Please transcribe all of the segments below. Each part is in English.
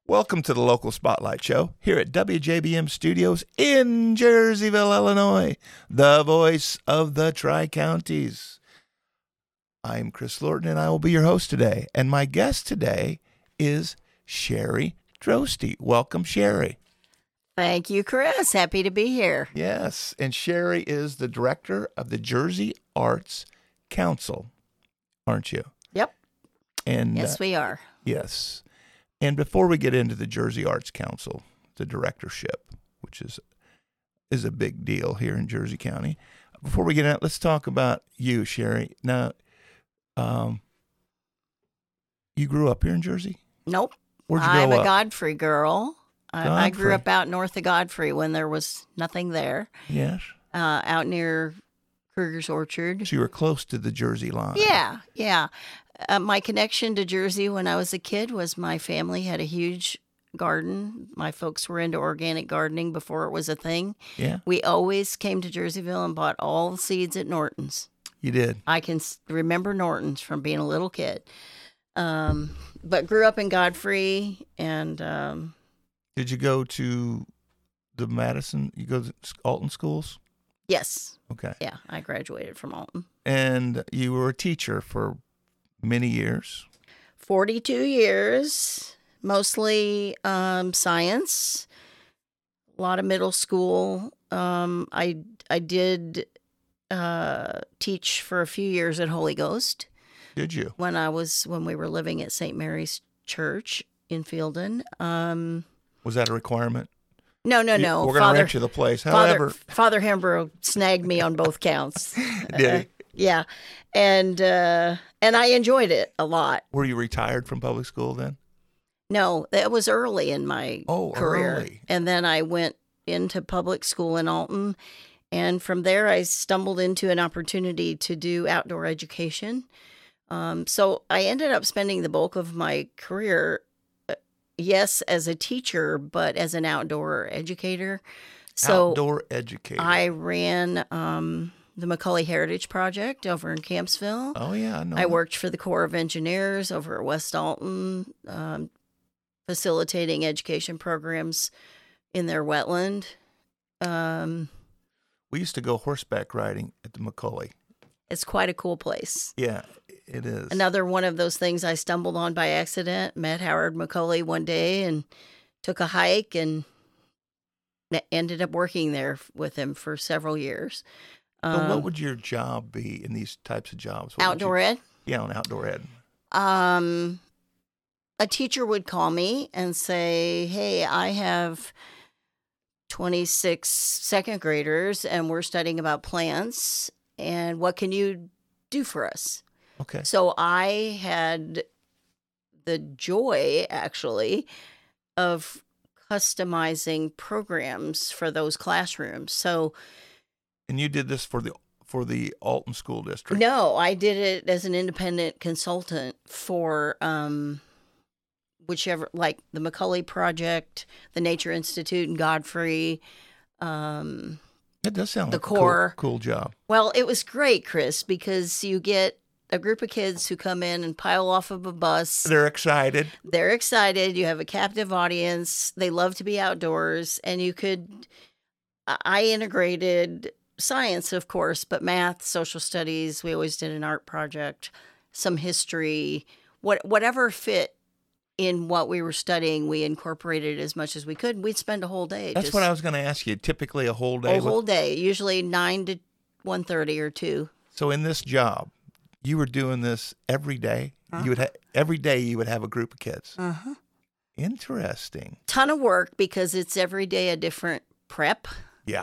Welcome to the Local Spotlight Show here at WJBM Studios in Jerseyville, Illinois, the voice of the Tri-Counties. I'm Chris Lorton, and I will be your host today. And my guest today is Sherry Drosty. Welcome, Sherry. Thank you, Chris. Happy to be here. Yes, and Sherry is the director of the Jersey Arts Council, aren't you? Yep. And yes, we are. Yes. And before we get into the Jersey Arts Council, the directorship, which is a big deal here in Jersey County, before we get into it, let's talk about you, Sherry. Now, you grew up here in Jersey? Nope. Where'd you grow I'm up? a Godfrey girl. I grew Godfrey. up out north of Godfrey when there was nothing there, Yes. out near Kruger's Orchard. So you were close to the Jersey line. Yeah. My connection to Jersey when I was a kid was my family had a huge garden. My folks were into organic gardening before it was a thing. Yeah, We always came to Jerseyville and bought all the seeds at Norton's. you did. I can remember Norton's from being a little kid. But grew up in Godfrey and Did you go to the Madison? You go to Alton schools? yes. Okay. Yeah, I graduated from Alton. And you were a teacher for many years. 42 years, mostly science, a lot of middle school. I did teach for a few years at Holy Ghost Did you? when we were living at St. Mary's Church in Fielden. Was that a requirement? No. We're going to rent you the place. However, Father Hembrough snagged me on both counts. Did he? Yeah, and I enjoyed it a lot. Were you retired from public school then? No, that was early in my career. Early. And then I went into public school in Alton. And from there, I stumbled into an opportunity to do outdoor education. So I ended up spending the bulk of my career, yes, as a teacher, but as an outdoor educator. So Outdoor educator. I ran the Macaulay Heritage Project over in Campsville. Oh, yeah. I worked for the Corps of Engineers over at West Alton, facilitating education programs in their wetland. We used to go horseback riding at the Macaulay. It's quite a cool place. Yeah, it is. Another one of those things I stumbled on by accident. Met Howard Macaulay one day and took a hike and ended up working there with him for several years. But what would your job be in these types of jobs? What would Outdoor ed? Yeah, on outdoor ed. A teacher would call me and say, hey, I have 26 second graders and we're studying about plants. And what can you do for us? Okay. So I had the joy, actually, of customizing programs for those classrooms. So, And you did this for the Alton School District? no, I did it as an independent consultant for whichever, like the Macaulay Project, the Nature Institute in Godfrey. That does sound The like Corps. a cool job. Well, it was great, Chris, because you get a group of kids who come in and pile off of a bus. They're excited. They're excited. You have a captive audience. They love to be outdoors. And I integrated science, of course, but math, social studies. We always did an art project, some history, whatever fit in what we were studying, we incorporated as much as we could. We'd spend a whole day. That's what I was going to ask you. Typically a whole day. A whole day, usually 9 to 1:30 or 2. So in this job, you were doing this every day? Every day you would have a group of kids? Uh-huh. Interesting. Ton of work because it's every day a different prep. Yeah.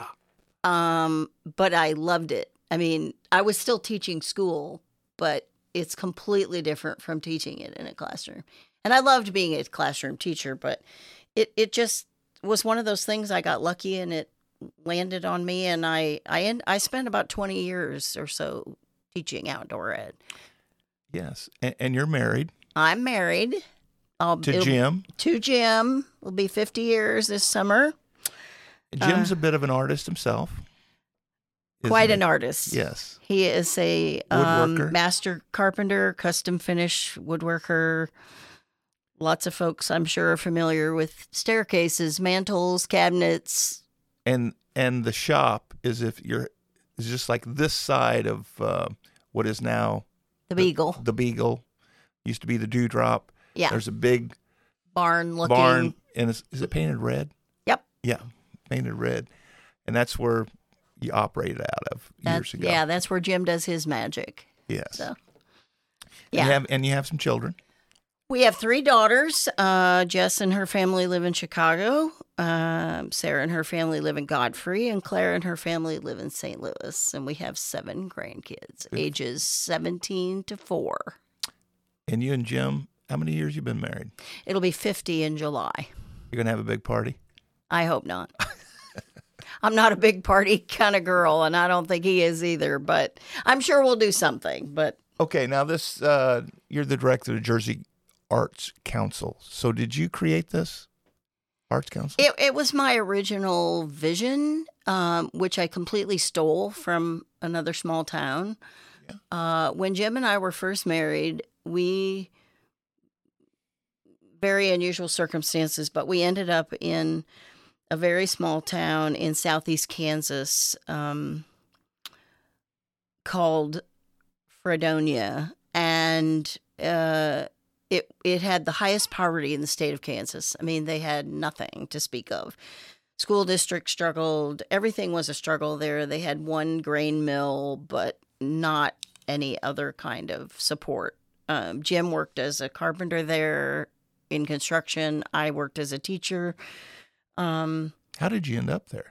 But I loved it. I mean, I was still teaching school, but it's completely different from teaching it in a classroom. And I loved being a classroom teacher, but it just was one of those things. I got lucky and it landed on me, and I spent about 20 years or so teaching outdoor ed. Yes. And you're married I'm married. to Jim. To Jim. It'll be 50 years this summer. Jim's a bit of an artist himself. Quite isn't an he? artist. Yes. He is a Woodworker. master carpenter, custom finish woodworker. Lots of folks, I'm sure, are familiar with staircases, mantles, cabinets. And the shop is just like this side of what is now The Beagle. The Beagle. Used to be the Dewdrop. Yeah. There's a big Barn-looking. barn, and is it painted red? Yep. Yeah, painted red. And that's where you operated out of years ago. Yeah, that's where Jim does his magic. Yes. So, yeah. And you have some children. We have 3 daughters. Jess and her family live in Chicago. Sarah and her family live in Godfrey. And Claire and her family live in St. Louis. And we have 7 grandkids, ages 17 to 4. And you and Jim, how many years you been married? It'll be 50 in July. You're going to have a big party? I hope not. I'm not a big party kind of girl, and I don't think he is either. But I'm sure we'll do something. But okay, now this, you're the director of Jersey Arts Council. So did you create this Arts Council? it was my original vision, which I completely stole from another small town. Yeah. When Jim and I were first married, very unusual circumstances, but we ended up in a very small town in southeast Kansas called Fredonia, and it had the highest poverty in the state of Kansas. I mean, they had nothing to speak of. School district struggled. Everything was a struggle there. They had one grain mill, but not any other kind of support. Jim worked as a carpenter there in construction. I worked as a teacher. How did you end up there?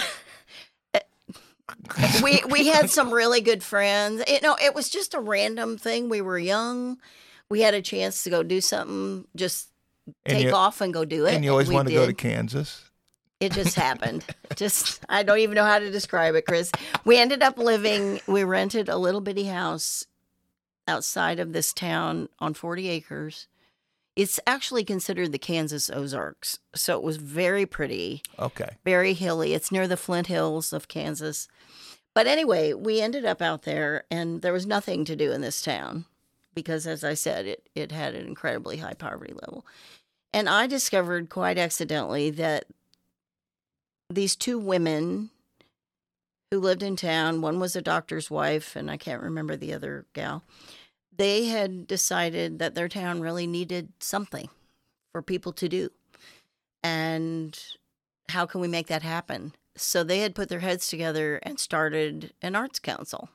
We had some really good friends. It was just a random thing. We were young. We had a chance to go do something, just take off and go do it. And you always wanted to go to Kansas? It just happened. I don't even know how to describe it, Chris. We ended up we rented a little bitty house outside of this town on 40 acres. It's actually considered the Kansas Ozarks. So it was very pretty. Okay. Very hilly. It's near the Flint Hills of Kansas. But anyway, we ended up out there, and there was nothing to do in this town because, as I said, it had an incredibly high poverty level. And I discovered quite accidentally that these 2 women who lived in town, one was a doctor's wife, and I can't remember the other gal, they had decided that their town really needed something for people to do. And how can we make that happen? So they had put their heads together and started an arts council.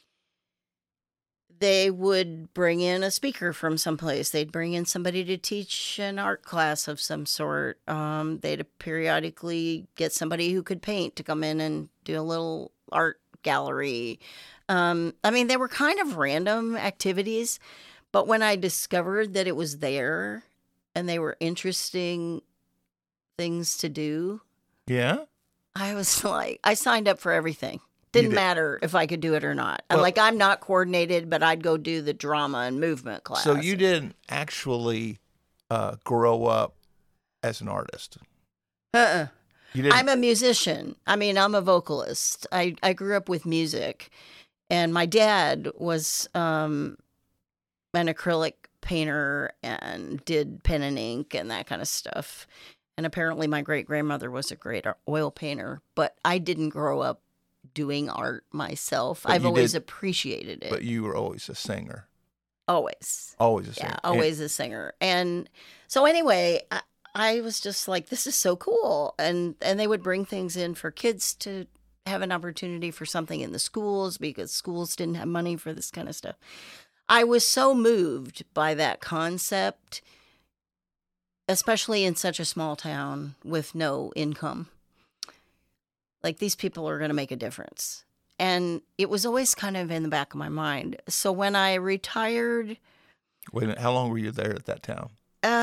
They would bring in a speaker from someplace. They'd bring in somebody to teach an art class of some sort. They'd periodically get somebody who could paint to come in and do a little art gallery. They were kind of random activities, but when I discovered that it was there and they were interesting things to do, yeah, I was like, I signed up for everything. Didn't matter if I could do it or not. Well, I'm not coordinated, but I'd go do the drama and movement class. So you didn't actually grow up as an artist? I'm a musician. I'm a vocalist. I grew up with music. And my dad was an acrylic painter and did pen and ink and that kind of stuff. And apparently my great-grandmother was a great oil painter. But I didn't grow up doing art myself. I've always appreciated it. But you were always a singer. Always. Always a singer. Yeah, always a singer. And so anyway, I was just like, this is so cool. And they would bring things in for kids to have an opportunity for something in the schools because schools didn't have money for this kind of stuff. I was so moved by that concept, especially in such a small town with no income. Like, these people are going to make a difference. And it was always kind of in the back of my mind. So when I retired... Wait a minute, how long were you there at that town?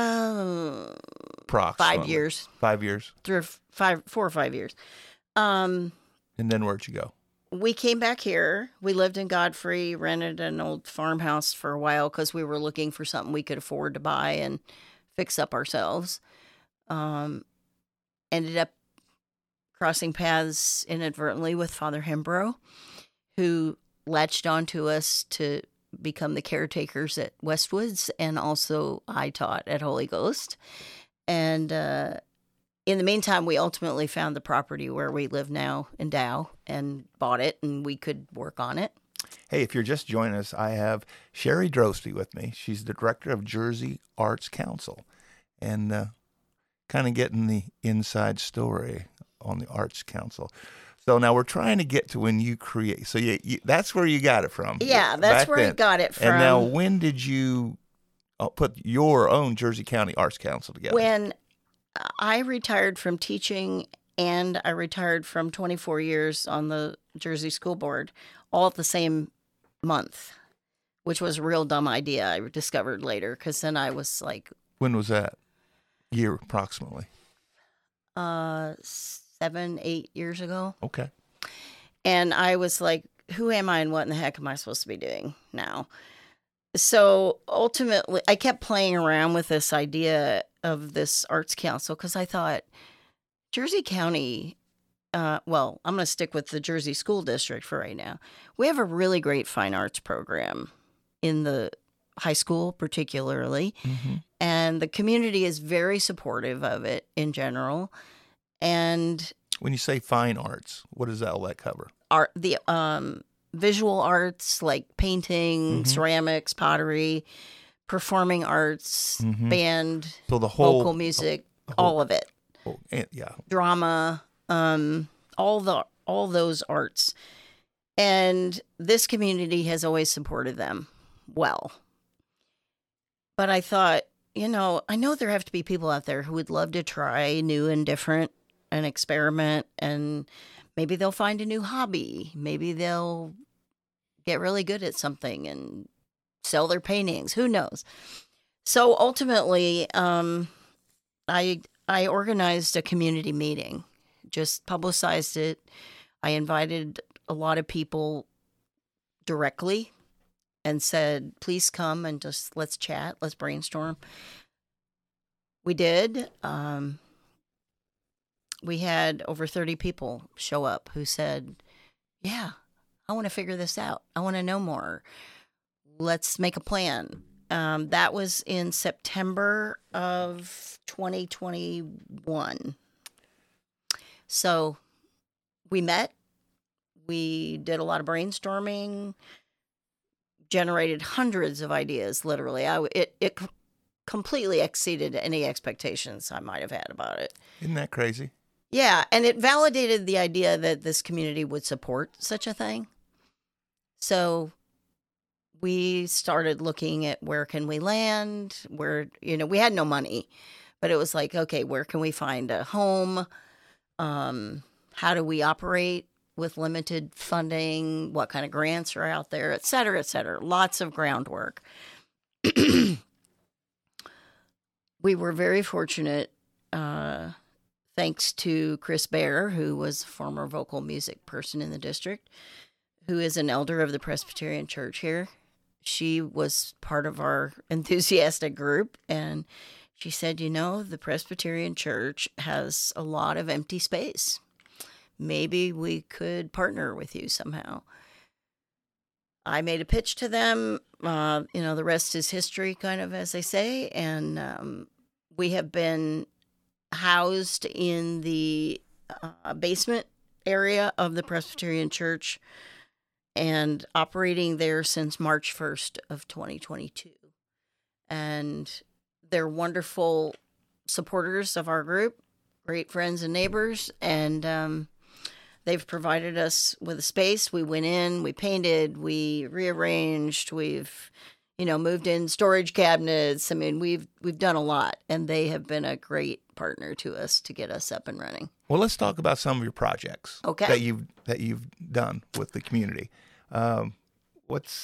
5 years. 5 years? 4 or 5 years. And then where'd you go? We came back here. We lived in Godfrey, rented an old farmhouse for a while because we were looking for something we could afford to buy and fix up ourselves. Ended up crossing paths inadvertently with Father Hembrow, who latched onto us to become the caretakers at Westwoods, and also I taught at Holy Ghost. And in the meantime, we ultimately found the property where we live now in Dow and bought it, and we could work on it. Hey, if you're just joining us, I have Sherry Drosty with me. She's the director of Jersey Arts Council, and kind of getting the inside story on the Arts Council. So now we're trying to get to when you create. So that's where you got it from. Yeah, that's where I got it from. And now, when did you put your own Jersey County Arts Council together? When I retired from teaching, and I retired from 24 years on the Jersey School Board, all at the same month, which was a real dumb idea, I discovered later, because then I was like... When was that? Year, approximately? 7-8 years ago. Okay. And I was like, who am I and what in the heck am I supposed to be doing now? So ultimately, I kept playing around with this idea of this arts council because I thought Jersey County, well, I'm going to stick with the Jersey School District for right now. We have a really great fine arts program in the high school, particularly. Mm-hmm. And the community is very supportive of it in general. And when you say fine arts, what does all that cover? The visual arts like painting, ceramics, pottery, performing arts, band, so the whole, vocal music, all of it. Yeah. Drama, all those arts. And this community has always supported them well. But I thought, I know there have to be people out there who would love to try new and different and experiment, and maybe they'll find a new hobby. Maybe they'll get really good at something and sell their paintings. Who knows? So ultimately, I organized a community meeting, just publicized it. I invited a lot of people directly and said, please come and just let's chat, let's brainstorm. We did. We had over 30 people show up who said, yeah, I want to figure this out. I want to know more. Let's make a plan. That was in September of 2021. So we met. We did a lot of brainstorming, generated hundreds of ideas, literally. It completely exceeded any expectations I might have had about it. Isn't that crazy? Yeah, and it validated the idea that this community would support such a thing. So we started looking at where can we land, where, we had no money, but it was like, okay, where can we find a home? How do we operate with limited funding? What kind of grants are out there, et cetera, et cetera. Lots of groundwork. We were very fortunate, thanks to Chris Bear, who was a former vocal music person in the district, who is an elder of the Presbyterian Church here. She was part of our enthusiastic group, and she said, the Presbyterian Church has a lot of empty space. Maybe we could partner with you somehow. I made a pitch to them. The rest is history, kind of, as they say. And we have been housed in the basement area of the Presbyterian Church and operating there since March 1st of 2022. And they're wonderful supporters of our group, great friends and neighbors, and they've provided us with a space. We went in, we painted, we rearranged, we've, moved in storage cabinets. I mean, we've done a lot, and they have been a great partner to us to get us up and running. Well, let's talk about some of your projects that you've done with the community. What's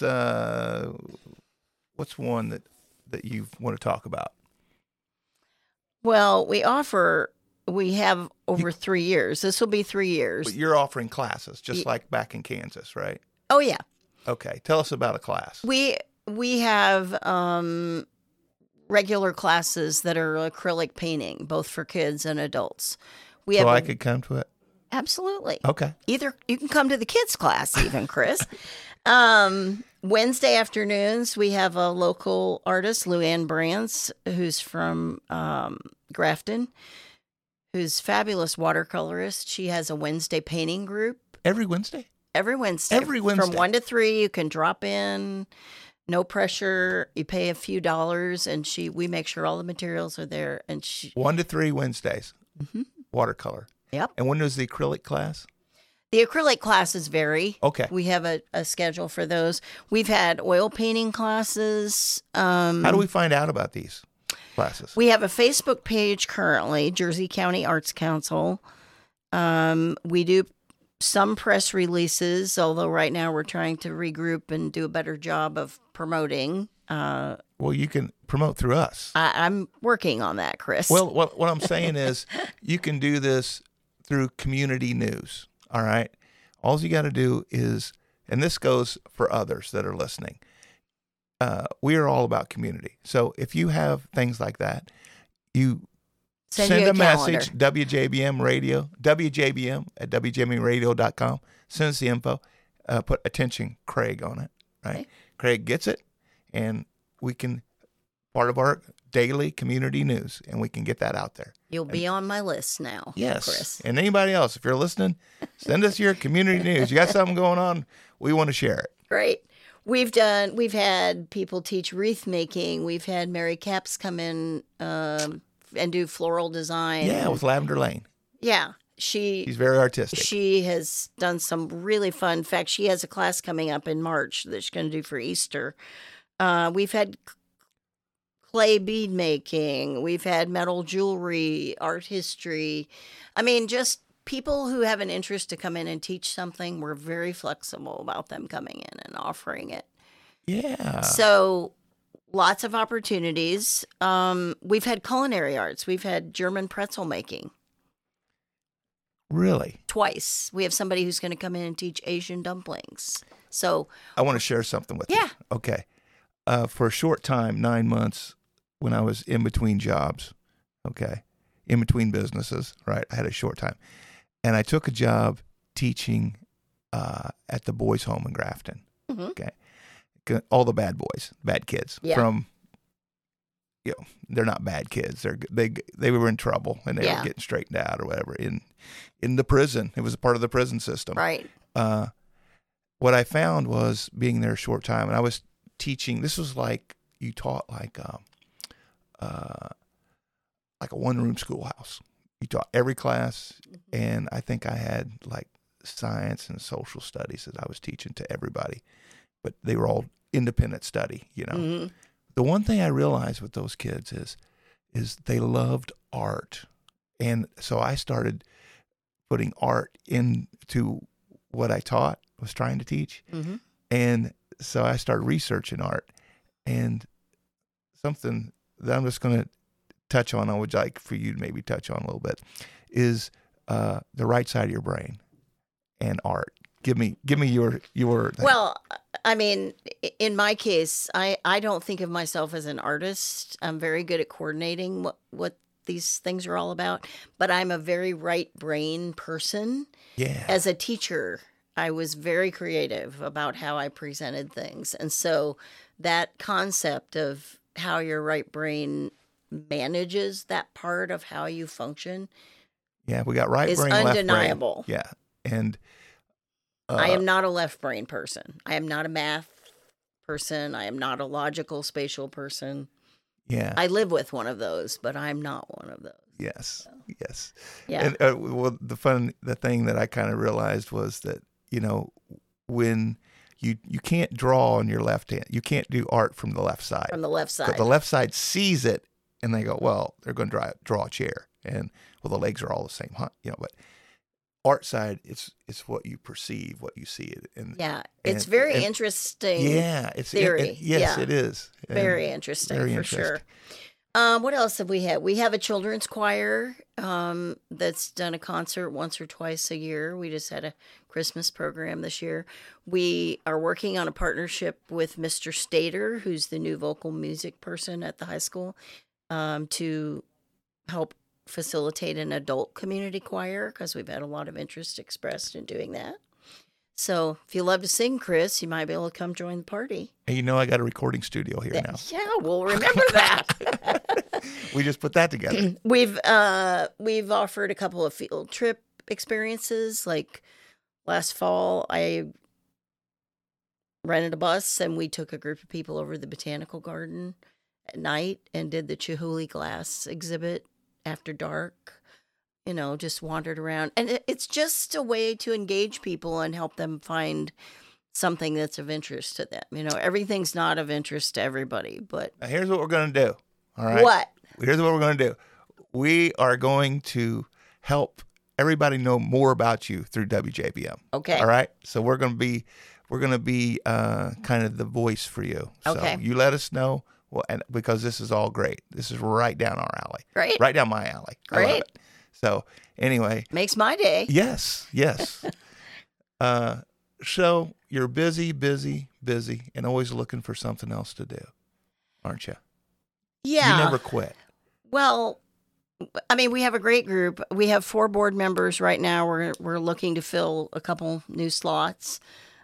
one that you want to talk about? Well, we have over 3 years. This will be 3 years. But you're offering classes, just like back in Kansas, right? Oh, yeah. Okay. Tell us about a class. We have regular classes that are acrylic painting, both for kids and adults. I could come to it? Absolutely. Okay. Either you can come to the kids class even, Chris. Wednesday afternoons, we have a local artist, Luann Brands, who's from Grafton, who's fabulous watercolorist. She has a Wednesday painting group. Every Wednesday? Every Wednesday. Every Wednesday. From 1 to 3, you can drop in. No pressure. You pay a few dollars, and we make sure all the materials are there. And 1 to 3 Wednesdays. Mm-hmm. Watercolor. Yep. And when does the acrylic class? The acrylic classes vary. Okay. We have a schedule for those. We've had oil painting classes. How do we find out about these classes? We have a Facebook page currently, Jersey County Arts Council. We do some press releases, although right now we're trying to regroup and do a better job of promoting. Well, you can promote through us. I'm working on that, Chris. Well, what I'm saying is you can do this through community news, all right? All you got to do is, and this goes for others that are listening, we are all about community. So if you have things like that, you send you a calendar. message, WJBM Radio, WJBM at WJBMradio.com. Send us the info. Put attention Craig on it, right? Okay. Craig gets it, and we can, part of our daily community news, and we can get that out there. You'll be on my list now, Yes. Chris. And anybody else, if you're listening, send us your community news. You got something going on, we want to share it. Great. We've had people teach wreath making. We've had Mary Capps come in and do floral design. Yeah, with Lavender Lane. Yeah. She's very artistic. She has done some really fun. In fact, she has a class coming up in March that she's going to do for Easter. We've had clay bead making. We've had metal jewelry, art history. I mean, just people who have an interest to come in and teach something. We're very flexible about them coming in and offering it. Yeah. So lots of opportunities. We've had culinary arts. We've had German pretzel making. Really? Twice. We have somebody who's going to come in and teach Asian dumplings. So I want to share something with you. Yeah. Okay. For a short time, 9 months, when I was in between jobs, okay, in between businesses, right, I had a short time. And I took a job teaching at the boys' home in Grafton, okay? All the bad boys, bad kids from, they're not bad kids. They were in trouble, and they were getting straightened out or whatever in the prison. It was a part of the prison system. Right. What I found was being there a short time, and I was teaching. This was like you taught like a one-room schoolhouse. You taught every class, and I think I had like science and social studies that I was teaching to everybody, but they were all independent study. The one thing I realized with those kids is they loved art, and so I started putting art into what I taught, was trying to teach, and so I started researching art, and something that I'm just going to touch on, I would like for you to maybe touch on a little bit, is the right side of your brain and art. Give me your thing. Well, I mean, in my case, I don't think of myself as an artist. I'm very good at coordinating what these things are all about, but I'm a very right brain person. Yeah. As a teacher, I was very creative about how I presented things. And so that concept of how your right brain manages that part of how you function. Yeah, we got right is brain, undeniable. left brain. Yeah. And I am not a left brain person. I am not a math person. I am not a logical spatial person. yeah. I live with one of those, but I'm not one of those. Yes. Yes. Yeah. And well, the thing that I kind of realized was that, when you can't draw on your left hand, you can't do art from the left side. From the left side. But the left side sees it and they go, well, they're going to draw a chair, and well, the legs are all the same, but art side, it's what you perceive, what you see, and it's very interesting. Yeah, it's theory. Yes, it is Very interesting, very for interesting. sure. What else have we had? We have a children's choir that's done a concert once or twice a year. We just had a Christmas program this year. We are working on a partnership with Mr. Stater, who's the new vocal music person at the high school, to help facilitate an adult community choir, because we've had a lot of interest expressed in doing that. So if you love to sing, Chris, you might be able to come join the party. And you know I got a recording studio here now. Yeah, we'll remember that. We just put that together. We've offered a couple of field trip experiences. Like last fall, I rented a bus and we took a group of people over to the botanical garden at night and did the Chihuly glass exhibit after dark. You know, just wandered around. And it's just a way to engage people and help them find something that's of interest to them. You know, everything's not of interest to everybody, but... Now, here's what we're going to do. All right? What? Here's what we're going to do. We are going to help everybody know more about you through WJBM. Okay. All right? So we're going to be kind of the voice for you. So Okay. you let us know, well, and because this is all great. This is right down our alley. Great. Right down my alley. I love Great. it. So anyway, Makes my day. yes. So you're busy, and always looking for something else to do, aren't you? Yeah. You never quit. Well, I mean, we have a great group. We have 4 board members right now. We're looking to fill a couple new slots.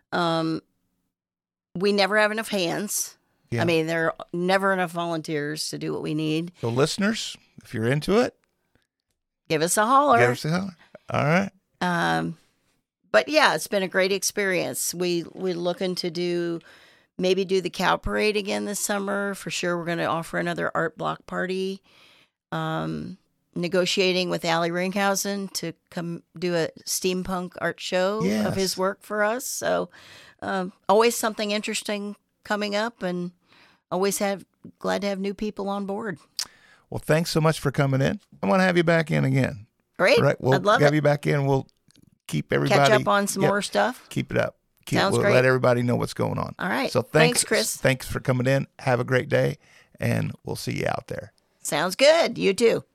We never have enough hands. Yeah. I mean, there are never enough volunteers to do what we need. So listeners, if you're into it, Give us a holler. give us a holler. All right. But yeah, it's been a great experience. We're looking to maybe do the cow parade again this summer. For sure, we're going to offer another art block party. Negotiating with Allie Ringhausen to come do a steampunk art show of Yes. his work for us. So always something interesting coming up, and always glad to have new people on board. Well, thanks so much for coming in. I want to have you back in again. Great. All right. We'll I'd love have it. you back in. We'll keep everybody. Catch up on some Yep. more stuff. Keep it up. Sounds we'll great. let everybody know what's going on. All right. So Thanks, Chris. Thanks for coming in. Have a great day, and we'll see you out there. Sounds good. You too.